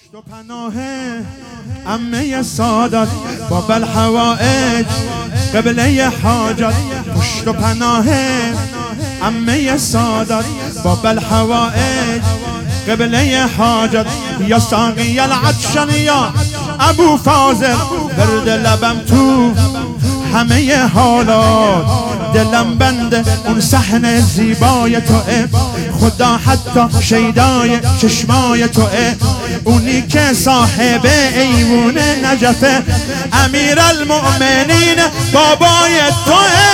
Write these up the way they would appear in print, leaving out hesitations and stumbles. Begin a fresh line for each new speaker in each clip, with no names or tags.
تو پناه عمه سادات باب الحوائج قبله حاجات. پشت و پناه عمه سادات باب الحوائج قبله حاجات. یا ساقی العطشان یا ابو فاضل برد لبم تو همه حالات. دلم بند اون صحنه زیبای توه، خدا حتی شیدای چشمای توه. اونی که صاحب ایوون نجفه، امیر المؤمنین بابای توه.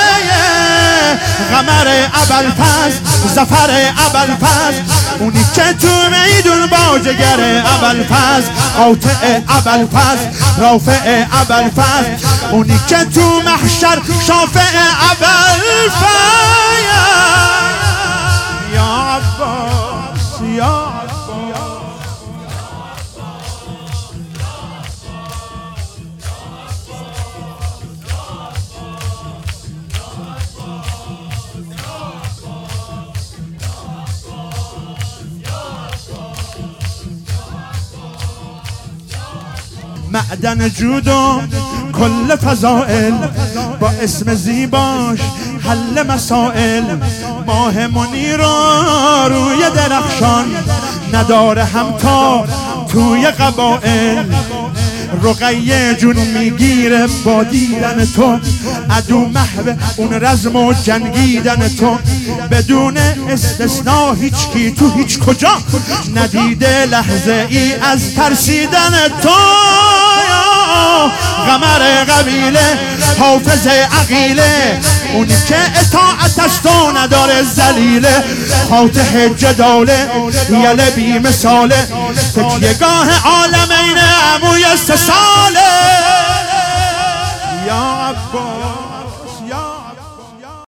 قمر ابوالفضل ظفر ابوالفضل، اونی که تو میدون با جگر ابوالفضل. قاطع ابوالفضل رافع ابوالفضل، اونی که تو محشر شافع ابوالفضل. یا عباس یا عباس معدن جودو کل فضائل، با اسم زیباش حل مسائل. ماه منیر روی درخشان، نداره همتا توی قبائل. رقیه جون میگیره با دیدن تو، عدو محو اون رزم و جنگیدن تو. بدون استثناء هیچ کی تو هیچ کجا ندیده لحظه ای از ترسیدن تو. قمر قبیله حافظ عقیله، اونی که اطاعتش تو نداره ذلیله. فاتح جداله یل بی مثاله، تکیهگاه عالمین عموی 3 ساله. یا عباس یا